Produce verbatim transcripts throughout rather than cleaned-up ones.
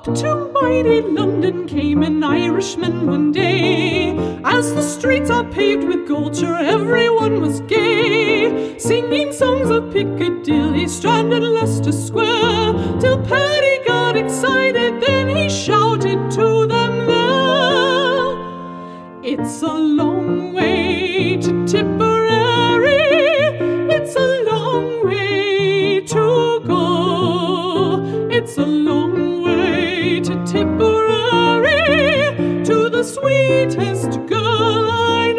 to mighty London came an Irishman one day. As the streets are paved with gold, sure everyone was gay, singing songs of Piccadilly, Strand and Leicester Square, till Paddy got excited, then he shouted to them there, "It's a long way to Tipperary, it's a long way to go, it's a long way to Tipperary, to the sweetest girl I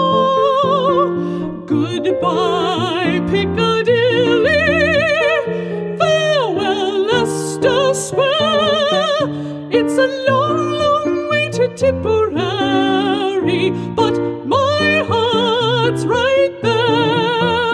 know. Goodbye, Piccadilly, farewell, Leicester Square, it's a long, long way to Tipperary, but my heart's right there."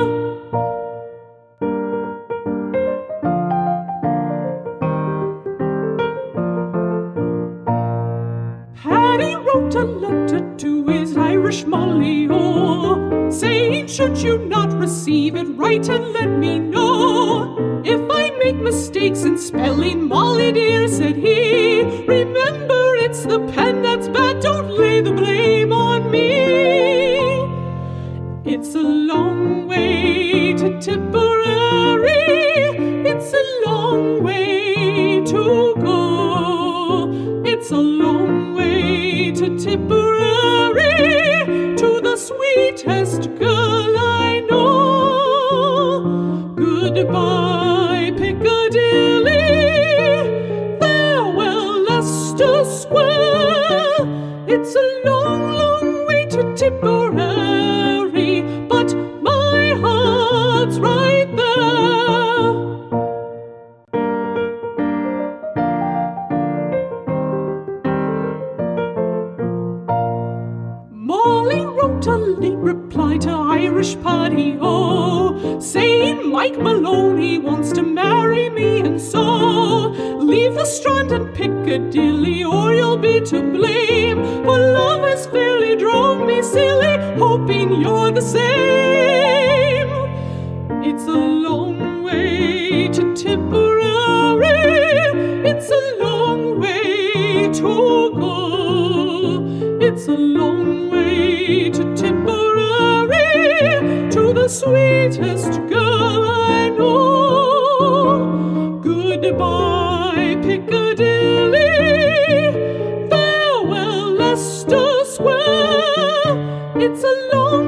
Paddy wrote a letter to his Irish Molly, oh, saying, "Should you not receive it, write and let me know. If I make mistakes in spelling, Molly dear," said he, "remember it's the pen that's bad, don't lay the blame on me. It's a long way to Tipperary, it's a long way to go, it's a long way to Tipperary, to the sweetest girl I know. Goodbye, Piccadilly, farewell, Leicester Square, it's a long, long way to Tipperary, but my heart's right there." Molly wrote a late reply to Irish Paddy, oh, saying, "Mike Maloney wants to marry me, and so leave the Strand and Piccadilly, or you'll be to blame, for love has fairly drove me silly, hoping you're the same. It's a long way to Tipperary, it's a long way to go, it's a long way to Tipperary, to the sweetest girl I know. Goodbye, Piccadilly, farewell, Leicester Square, it's a long